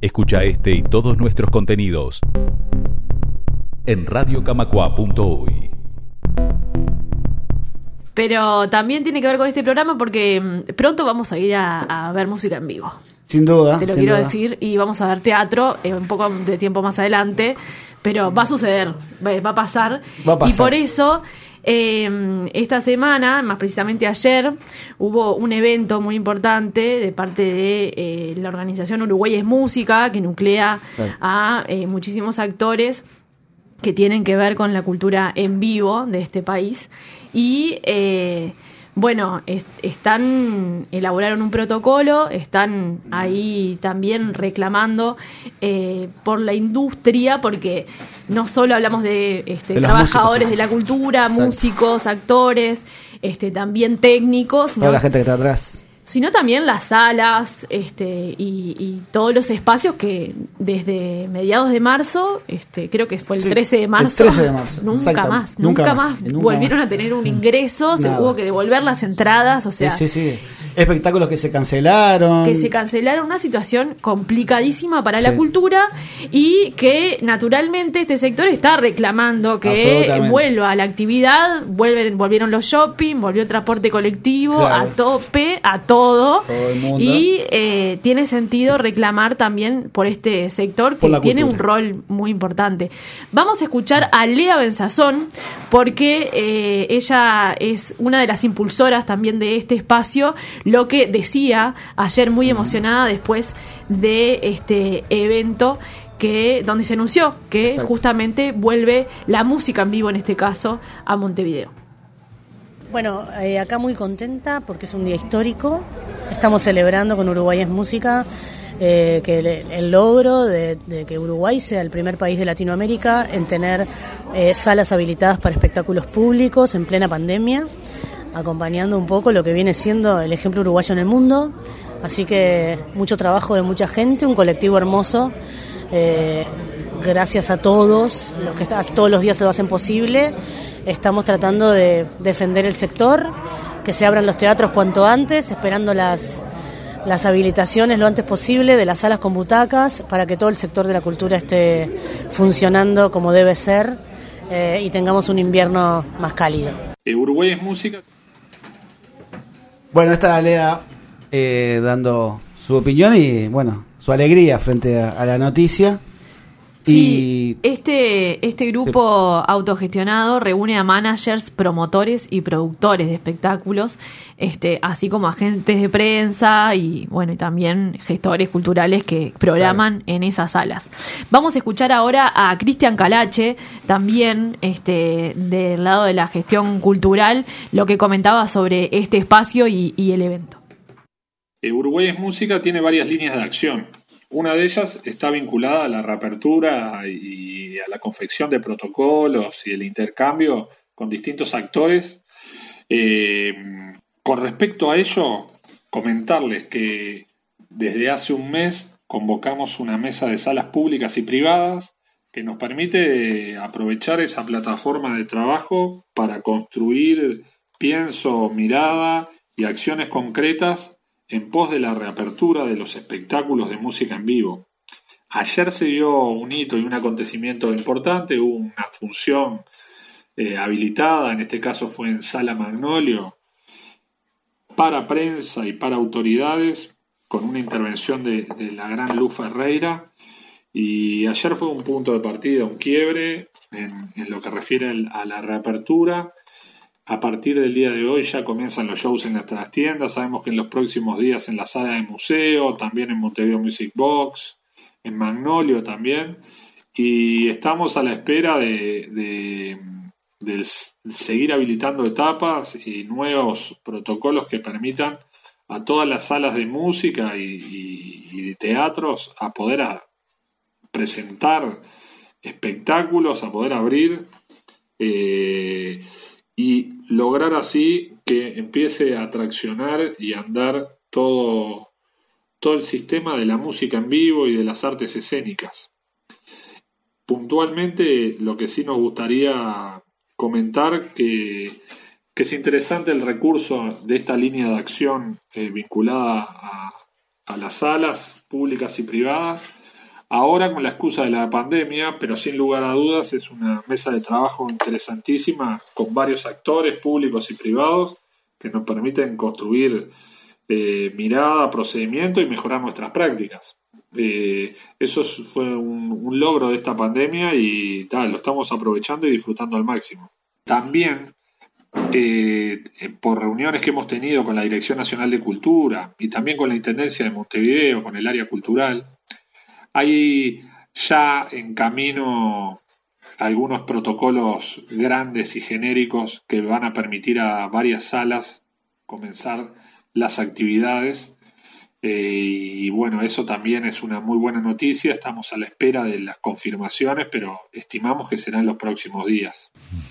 Escucha este y todos nuestros contenidos en radiocamacua.uy. Pero también tiene que ver con este programa porque pronto vamos a ir a ver música en vivo. Sin duda. Te lo quiero decir. Y vamos a ver teatro un poco de tiempo más adelante. Pero va a suceder, va a pasar. Y por eso, esta semana, más precisamente ayer, hubo un evento muy importante de parte de la organización Uruguay es Música, que nuclea a muchísimos actores que tienen que ver con la cultura en vivo de este país. Y elaboraron un protocolo, están ahí también reclamando por la industria, porque no solo hablamos de trabajadores de la cultura, músicos, actores, también técnicos, toda la gente que está atrás, sino también las salas y todos los espacios que desde mediados de marzo, creo que fue el 13 de marzo, nunca más volvieron a tener un ingreso. Se hubo que devolver las entradas, o sea, espectáculos que se cancelaron, una situación complicadísima para la cultura, y que naturalmente este sector está reclamando que vuelva a la actividad. Volvieron los shopping, volvió el transporte colectivo a tope, a todo el mundo. Y tiene sentido reclamar también por este sector que tiene un rol muy importante. Vamos a escuchar a Lea Benzazón, porque ella es una de las impulsoras también de este espacio, lo que decía ayer muy emocionada después de este evento donde se anunció que justamente vuelve la música en vivo, en este caso, a Montevideo. Bueno, acá muy contenta porque es un día histórico. Estamos celebrando con Uruguay es Música que el logro de que Uruguay sea el primer país de Latinoamérica en tener salas habilitadas para espectáculos públicos en plena pandemia, acompañando un poco lo que viene siendo el ejemplo uruguayo en el mundo. Así que mucho trabajo de mucha gente, un colectivo hermoso. Gracias a todos los que todos los días se lo hacen posible. Estamos tratando de defender el sector, que se abran los teatros cuanto antes, esperando las habilitaciones lo antes posible de las salas con butacas, para que todo el sector de la cultura esté funcionando como debe ser y tengamos un invierno más cálido. Uruguay es Música. Bueno, está Lea dando su opinión y su alegría frente a la noticia. Sí, este grupo autogestionado reúne a managers, promotores y productores de espectáculos, así como agentes de prensa y también gestores culturales que programan en esas salas. Vamos a escuchar ahora a Cristian Calache, también del lado de la gestión cultural, lo que comentaba sobre este espacio y el evento. Uruguay es Música tiene varias líneas de acción. Una de ellas está vinculada a la reapertura y a la confección de protocolos y el intercambio con distintos actores. Con respecto a ello, comentarles que desde hace un mes convocamos una mesa de salas públicas y privadas que nos permite aprovechar esa plataforma de trabajo para construir pienso, mirada y acciones concretas en pos de la reapertura de los espectáculos de música en vivo. Ayer se dio un hito y un acontecimiento importante, hubo una función habilitada, en este caso fue en Sala Magnolio, para prensa y para autoridades, con una intervención de la gran Luz Ferreira, y ayer fue un punto de partida, un quiebre en lo que refiere a la reapertura. A partir del día de hoy ya comienzan los shows en nuestras tiendas. Sabemos que en los próximos días en la sala de museo, también en Montevideo Music Box, en Magnolio también. Y estamos a la espera de seguir habilitando etapas y nuevos protocolos que permitan a todas las salas de música y de teatros a poder presentar espectáculos, a poder abrir y lograr así que empiece a traccionar y andar todo el sistema de la música en vivo y de las artes escénicas. Puntualmente, lo que sí nos gustaría comentar que es interesante el recurso de esta línea de acción vinculada a las salas públicas y privadas, ahora con la excusa de la pandemia, pero sin lugar a dudas es una mesa de trabajo interesantísima con varios actores públicos y privados que nos permiten construir mirada, procedimiento y mejorar nuestras prácticas. Eso fue un logro de esta pandemia y lo estamos aprovechando y disfrutando al máximo. También por reuniones que hemos tenido con la Dirección Nacional de Cultura y también con la Intendencia de Montevideo, con el área cultural, hay ya en camino algunos protocolos grandes y genéricos que van a permitir a varias salas comenzar las actividades. Y bueno, eso también es una muy buena noticia. Estamos a la espera de las confirmaciones, pero estimamos que serán los próximos días.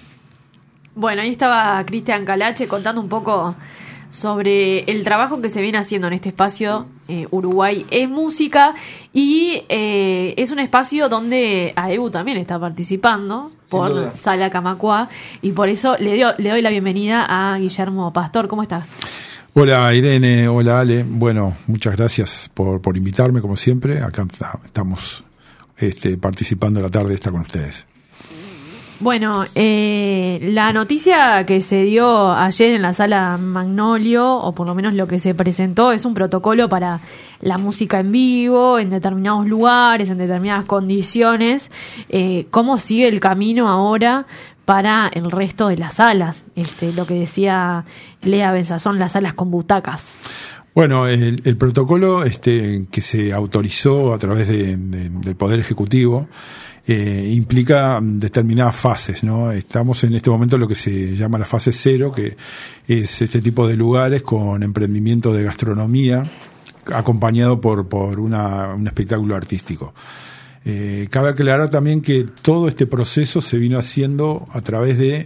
Bueno, ahí estaba Cristian Calache contando un poco sobre el trabajo que se viene haciendo en este espacio. Uruguay es música, y es un espacio donde AEBU también está participando por Sala Camacuá, y por eso le doy la bienvenida a Guillermo Pastor. ¿Cómo estás? Hola Irene, hola Ale. Bueno, muchas gracias por invitarme, como siempre. Acá estamos participando la tarde esta con ustedes. Bueno, la noticia que se dio ayer en la Sala Magnolio, o por lo menos lo que se presentó, es un protocolo para la música en vivo, en determinados lugares, en determinadas condiciones. ¿Cómo sigue el camino ahora para el resto de las salas? Lo que decía Lea Benzazón, las salas con butacas. Bueno, el protocolo que se autorizó a través del Poder Ejecutivo implica determinadas fases, ¿no? Estamos en este momento en lo que se llama la fase 0, que es este tipo de lugares con emprendimiento de gastronomía acompañado por un espectáculo artístico. Cabe aclarar también que todo este proceso se vino haciendo a través de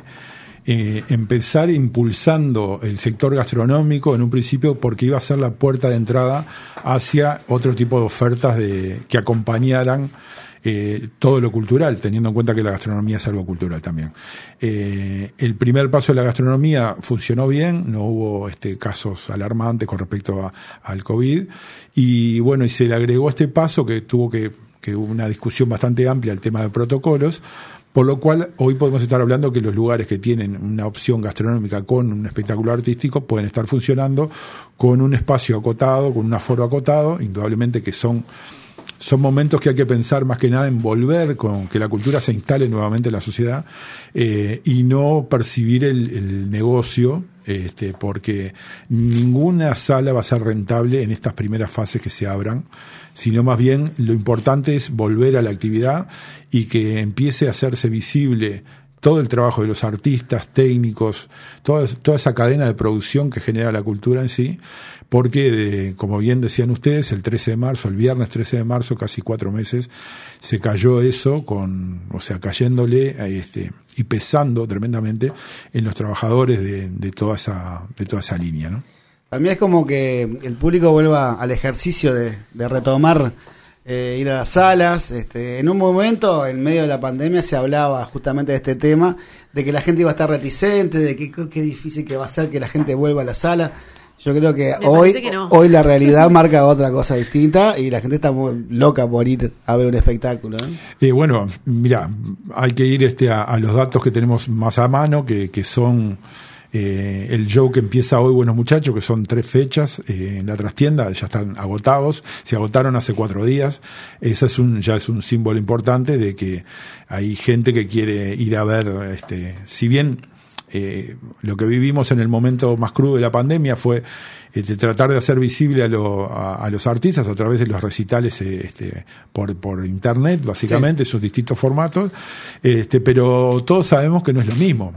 empezar impulsando el sector gastronómico en un principio, porque iba a ser la puerta de entrada hacia otro tipo de ofertas que acompañaran todo lo cultural, teniendo en cuenta que la gastronomía es algo cultural también. El primer paso de la gastronomía funcionó bien, no hubo casos alarmantes con respecto al COVID, y bueno, y se le agregó este paso que tuvo que hubo una discusión bastante amplia al tema de protocolos, por lo cual hoy podemos estar hablando que los lugares que tienen una opción gastronómica con un espectáculo artístico pueden estar funcionando con un espacio acotado, con un aforo acotado. Indudablemente que son momentos que hay que pensar más que nada en volver con que la cultura se instale nuevamente en la sociedad, y no percibir el negocio, porque ninguna sala va a ser rentable en estas primeras fases que se abran, sino más bien lo importante es volver a la actividad y que empiece a hacerse visible todo el trabajo de los artistas, técnicos, toda esa cadena de producción que genera la cultura en sí, porque como bien decían ustedes, el viernes 13 de marzo, casi 4 meses, se cayó eso cayéndole y pesando tremendamente en los trabajadores de toda esa línea, ¿no? También es como que el público vuelva al ejercicio de retomar ir a las salas. En un momento, en medio de la pandemia, se hablaba justamente de este tema, de que la gente iba a estar reticente, de qué difícil que va a ser que la gente vuelva a la sala. Yo creo que hoy la realidad marca otra cosa distinta y la gente está muy loca por ir a ver un espectáculo, ¿no? Bueno, mira, hay que ir a los datos que tenemos más a mano, que son el show que empieza hoy, Buenos Muchachos, que son 3 fechas en la trastienda, ya están agotados, se agotaron hace 4 días. Ese ya es un símbolo importante de que hay gente que quiere ir a ver, si bien lo que vivimos en el momento más crudo de la pandemia fue tratar de hacer visible a los artistas a través de los recitales por internet, básicamente, sí, sus distintos formatos, pero todos sabemos que no es lo mismo.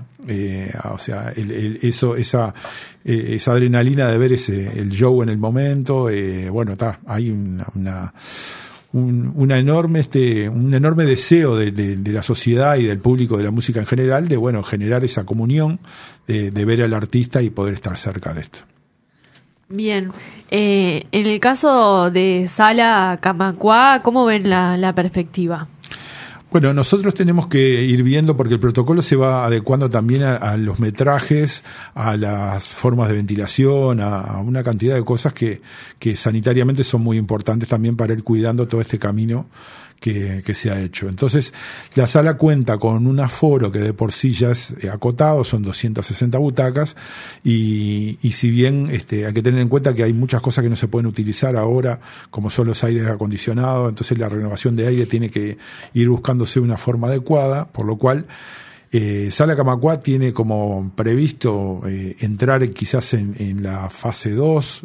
Esa adrenalina de ver el show en el momento, hay un enorme deseo de la sociedad y del público de la música en general de generar esa comunión, de ver al artista y poder estar cerca de esto. Bien, en el caso de Sala Camacuá, ¿cómo ven la perspectiva? Bueno, nosotros tenemos que ir viendo, porque el protocolo se va adecuando también a los metrajes, a las formas de ventilación, a una cantidad de cosas que sanitariamente son muy importantes también para ir cuidando todo este camino que se ha hecho. Entonces, la sala cuenta con un aforo que de por sí ya es acotado, son 260 butacas, y si bien hay que tener en cuenta que hay muchas cosas que no se pueden utilizar ahora, como son los aires acondicionados, entonces la renovación de aire tiene que ir buscándose una forma adecuada, por lo cual Sala Camacuá tiene como previsto entrar quizás en la fase 2,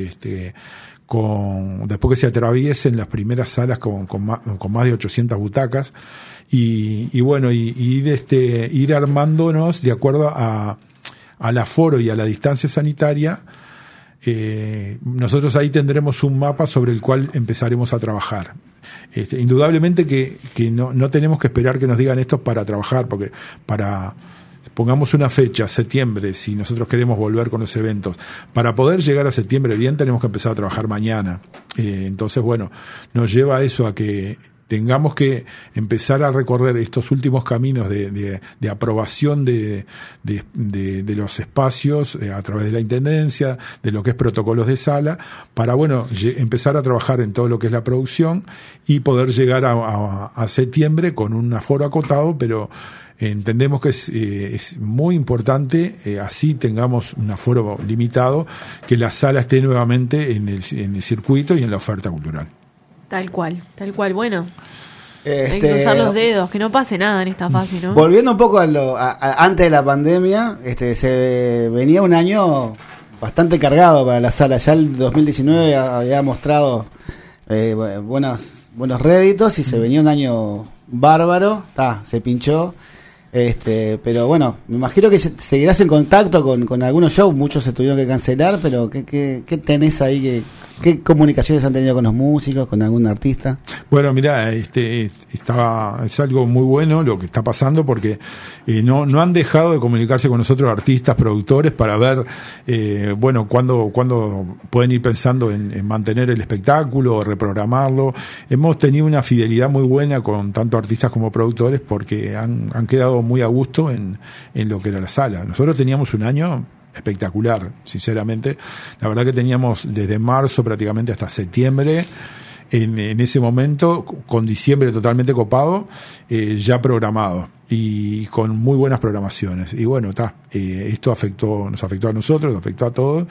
después que se atraviesen las primeras salas con más de 800 butacas, y bueno, ir armándonos de acuerdo al aforo y a la distancia sanitaria. Nosotros ahí tendremos un mapa sobre el cual empezaremos a trabajar. Indudablemente que no tenemos que esperar que nos digan esto para trabajar, porque pongamos una fecha, septiembre, si nosotros queremos volver con los eventos, para poder llegar a septiembre bien tenemos que empezar a trabajar mañana. Entonces, bueno, nos lleva a eso, a que tengamos que empezar a recorrer estos últimos caminos de aprobación de los espacios a través de la Intendencia, de lo que es protocolos de sala, para, bueno, empezar a trabajar en todo lo que es la producción y poder llegar a septiembre con un aforo acotado, pero entendemos que es muy importante, así tengamos un aforo limitado, que la sala esté nuevamente en el circuito y en la oferta cultural. Tal cual. Bueno, hay que cruzar los dedos, que no pase nada en esta fase, ¿no? Volviendo un poco antes de la pandemia, se venía un año bastante cargado para la sala. Ya el 2019 había mostrado buenos réditos y se venía un año bárbaro. Se pinchó. Pero bueno, me imagino que seguirás en contacto con algunos shows. Muchos se tuvieron que cancelar, pero ¿qué tenés ahí? ¿Qué comunicaciones han tenido con los músicos, con algún artista? Bueno, mirá, es algo muy bueno lo que está pasando, porque no han dejado de comunicarse con nosotros artistas, productores, para ver cuándo pueden ir pensando en mantener el espectáculo o reprogramarlo. Hemos tenido una fidelidad muy buena con tanto artistas como productores, porque han quedado muy a gusto en lo que era la sala. Nosotros teníamos un año espectacular, sinceramente. La verdad que teníamos desde marzo prácticamente hasta septiembre, en ese momento, con diciembre totalmente copado, ya programado y con muy buenas programaciones. Y bueno, esto nos afectó a nosotros, nos afectó a todos,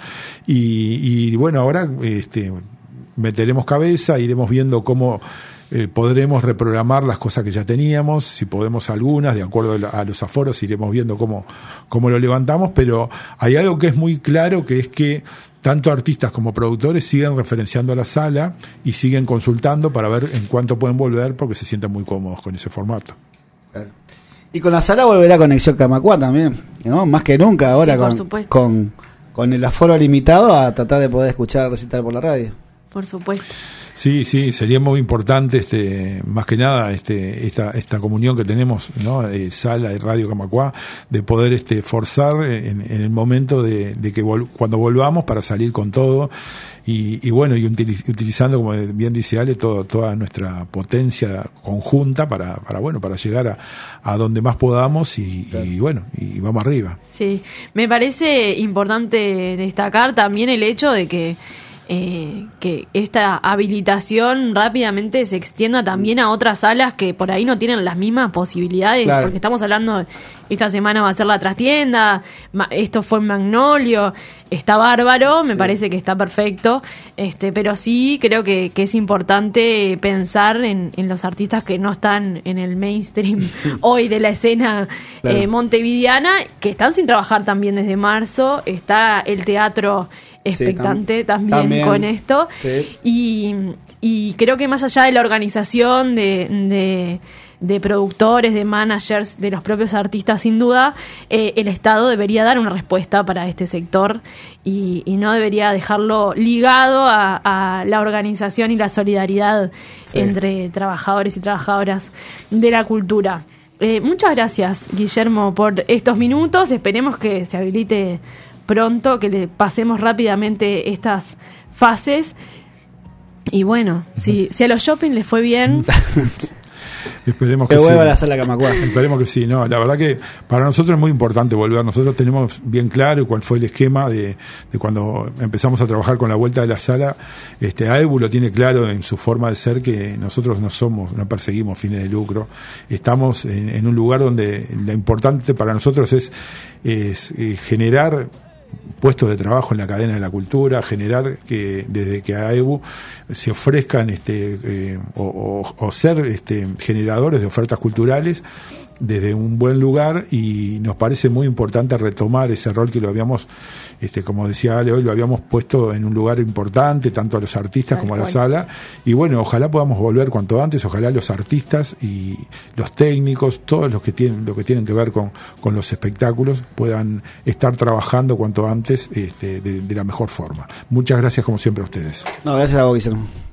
y bueno, ahora meteremos cabeza, iremos viendo cómo podremos reprogramar las cosas que ya teníamos, si podemos algunas, de acuerdo a los aforos, iremos viendo cómo lo levantamos, pero hay algo que es muy claro, que es que tanto artistas como productores siguen referenciando a la sala y siguen consultando para ver en cuánto pueden volver, porque se sienten muy cómodos con ese formato. Claro. Y con la sala volverá Conexión Camacuá también, ¿no? Más que nunca ahora, sí, con el aforo limitado, a tratar de poder escuchar recital por la radio. Por supuesto. Sí, sería muy importante, más que nada, esta comunión que tenemos, ¿no? Sala y Radio Camacuá, de poder forzar en el momento de que cuando volvamos, para salir con todo, y bueno, y utilizando, como bien dice Ale, toda nuestra potencia conjunta para llegar a donde más podamos, claro. Y bueno, y vamos arriba. Sí, me parece importante destacar también el hecho de que esta habilitación rápidamente se extienda también a otras salas que por ahí no tienen las mismas posibilidades, claro. Porque estamos hablando, esta semana va a ser la trastienda, esto fue en Magnolio, está bárbaro, me parece que está perfecto, pero sí creo que es importante pensar en los artistas que no están en el mainstream hoy de la escena, claro. Montevideana, que están sin trabajar también desde marzo. Está el teatro expectante también con esto, sí. Y creo que más allá de la organización de productores, de managers, de los propios artistas, sin duda, el Estado debería dar una respuesta para este sector y no debería dejarlo ligado a la organización y la solidaridad, sí, entre trabajadores y trabajadoras de la cultura. Muchas gracias, Guillermo, por estos minutos. Esperemos que se habilite pronto, que le pasemos rápidamente estas fases. Y bueno, si a los shopping les fue bien, Esperemos que vuelva sí. a la Sala Camacuá. Esperemos que sí. No, la verdad que para nosotros es muy importante volver. Nosotros tenemos bien claro cuál fue el esquema de cuando empezamos a trabajar con la vuelta de la sala. AEBU lo tiene claro en su forma de ser, que nosotros no perseguimos fines de lucro. Estamos en un lugar donde lo importante para nosotros es generar puestos de trabajo en la cadena de la cultura, generar que desde que a AEBU se ofrezcan o ser generadores de ofertas culturales desde un buen lugar, y nos parece muy importante retomar ese rol que lo habíamos, como decía Ale hoy, lo habíamos puesto en un lugar importante, tanto a los artistas como a la sala, y bueno, ojalá podamos volver cuanto antes, ojalá los artistas y los técnicos, todos los que tienen que ver con los espectáculos, puedan estar trabajando cuanto antes de la mejor forma. Muchas gracias como siempre a ustedes. No, gracias a vos, Guillermo.